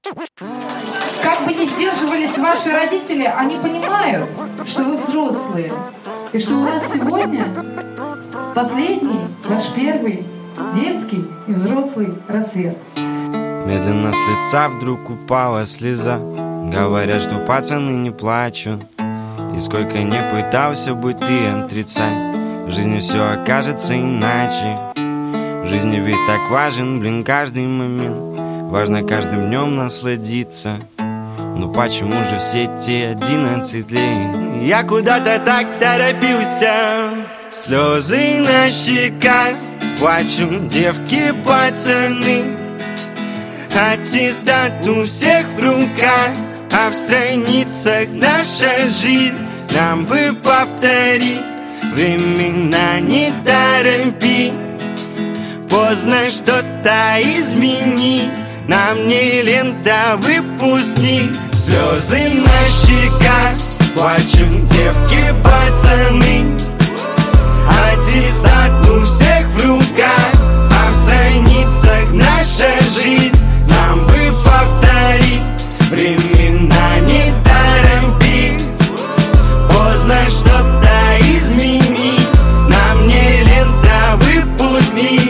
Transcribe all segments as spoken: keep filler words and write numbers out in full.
Как бы ни сдерживались ваши родители, они понимают, что вы взрослые. И что у вас сегодня последний, ваш первый детский и взрослый рассвет. Медленно с лица вдруг упала слеза. Говорят, что пацаны не плачут. И сколько не пытался бы ты отрицать, в жизни все окажется иначе. В жизни ведь так важен, блин, каждый момент. Важно каждым днем насладиться. Но почему же все те одиннадцать лет я куда-то так торопился? Слезы на щеках, плачут девки, пацаны. Аттестат у всех в руках, а в страницах наша жизнь. Нам бы повторить, времена не торопи. Поздно что-то изменить, нам не лента выпускник. Слезы на щеках, плачут девки, пацаны. Аттестат у всех в руках, а в страницах наша жизнь. Нам бы повторить, времена не торопи. Поздно что-то изменить, нам не лента выпускник.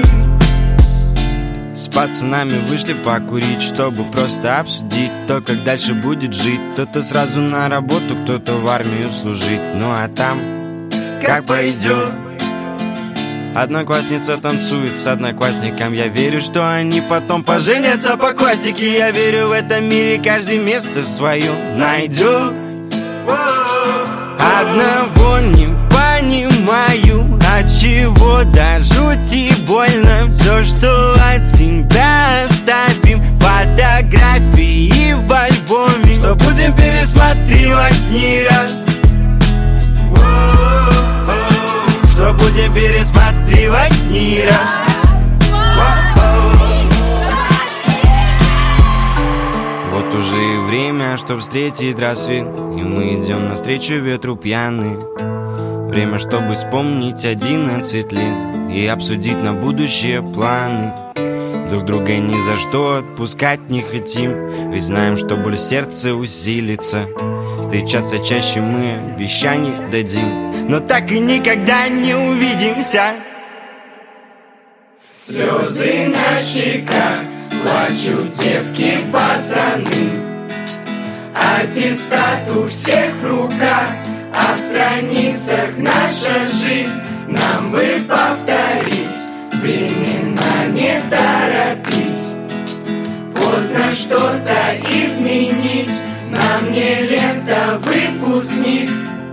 С пацанами вышли покурить, чтобы просто обсудить то, как дальше будет жить. Кто-то сразу на работу, кто-то в армию служить. Ну а там как пойдет. Одноклассница танцует с одноклассником. Я верю, что они потом поженятся по классике. Я верю, в этом мире каждый место свое найдет. Одного не понимаю, отчего до жути больно. Все, что от тебя оставим, фотографии в альбоме, что будем пересматривать не раз. Что будем пересматривать не раз. Вот уже и время, чтоб встретить рассвет, и мы идем навстречу ветру пьяные. Время, чтобы вспомнить одиннадцать лет и обсудить на будущее планы. Друг друга ни за что отпускать не хотим, ведь знаем, что боль в сердце усилится. Встречаться чаще мы обещаний дадим, но так и никогда не увидимся. Слезы на щеках, плачут девки, пацаны. Аттестат у всех в руках, а в страницах наша жизнь. Нам бы повторить, времена не торопить. Поздно что-то изменить, нам не лента выпускник.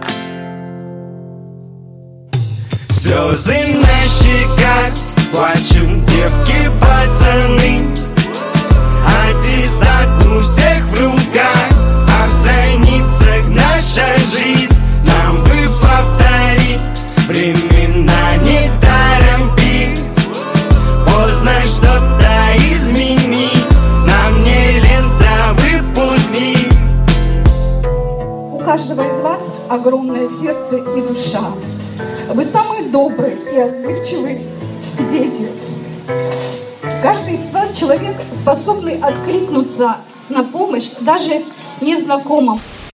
Слезы на щеках, плачут девки, пацаны. Аттестат у всех в руках, а в страницах наша жизнь. Нам бы повторить, времена не торопить. Поздно что-то изменить, нам не лента выпускник. У каждого из вас огромное сердце и душа. Вы самые добрые и отзывчивые дети. Каждый из вас человек, способный откликнуться на помощь даже незнакомым.